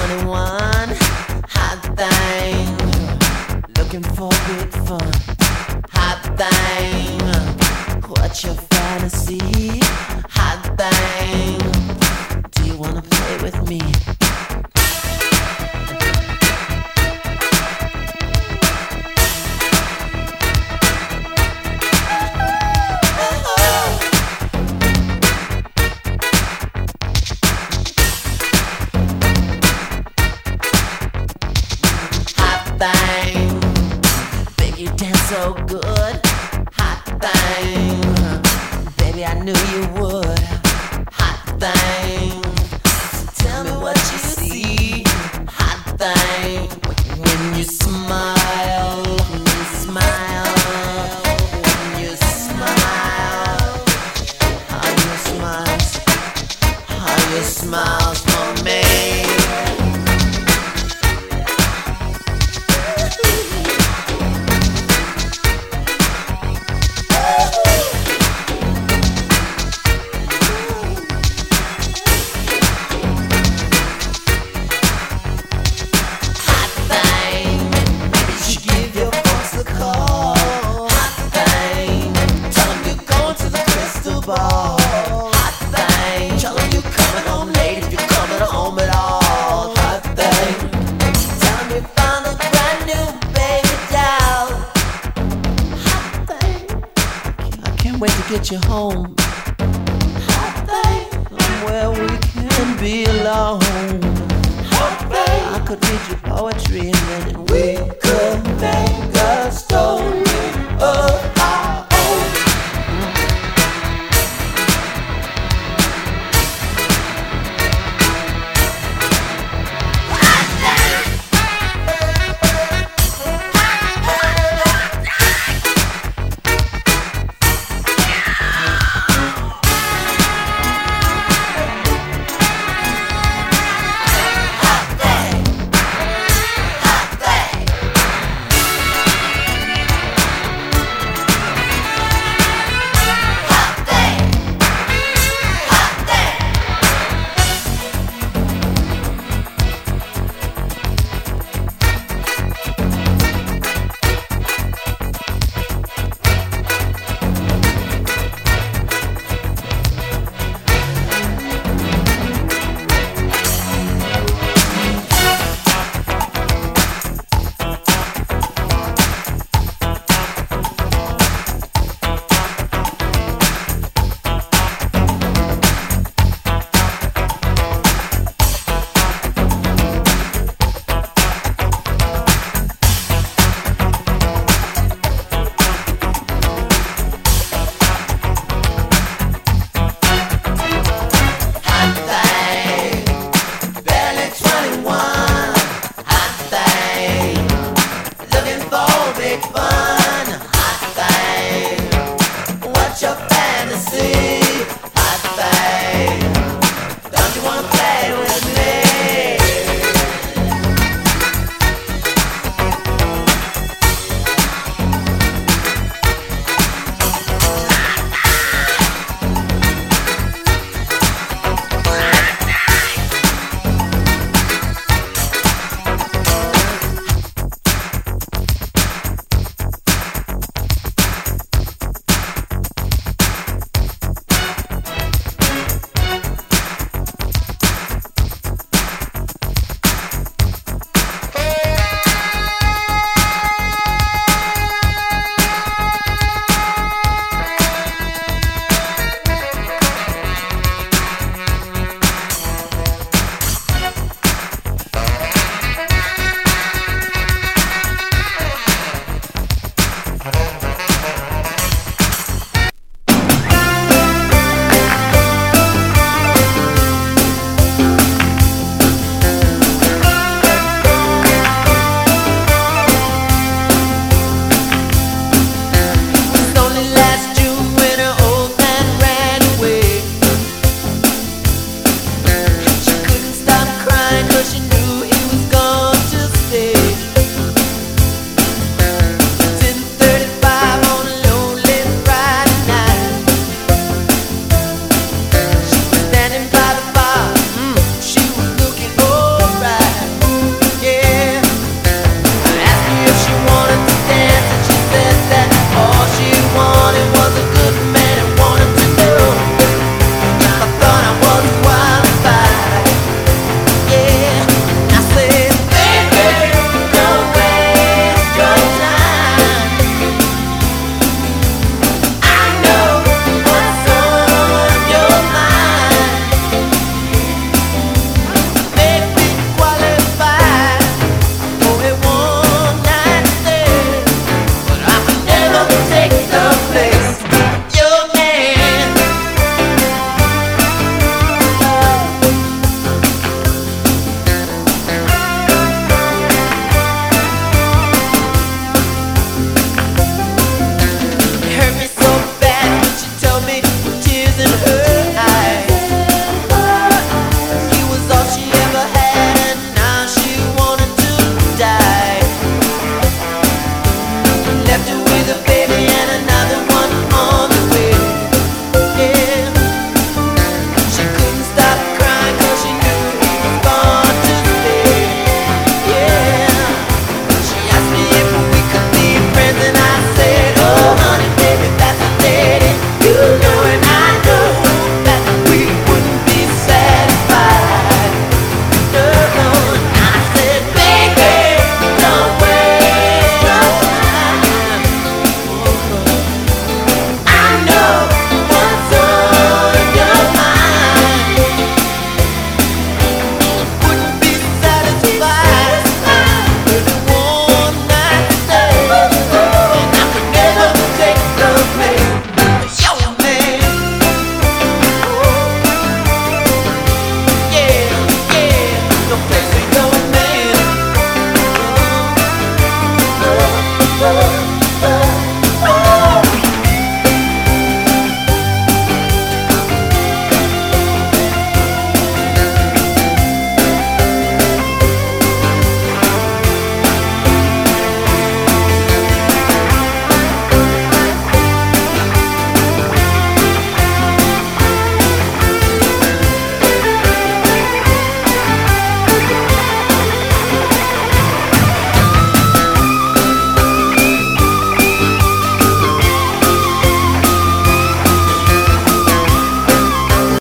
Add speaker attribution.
Speaker 1: 21, hot thing, looking for good fun. Hot thing, what's your fantasy? Hot thing, do you wanna play with me? Thing, baby, you dance so good. Hot thing, baby, I knew you would. Hot thing, tell me what you see. Hot thing, when you smile, when you smile, when you smile, how you smiles, how you smiles for me. Hot thing, tell them you're coming home late if you're coming home at all. Hot thing, tell them you found a brand new baby doll. Hot thing, I can't wait to get you home. Hot thing, somewhere we can be alone. Hot thing, I could read you poetry and then we could make a story.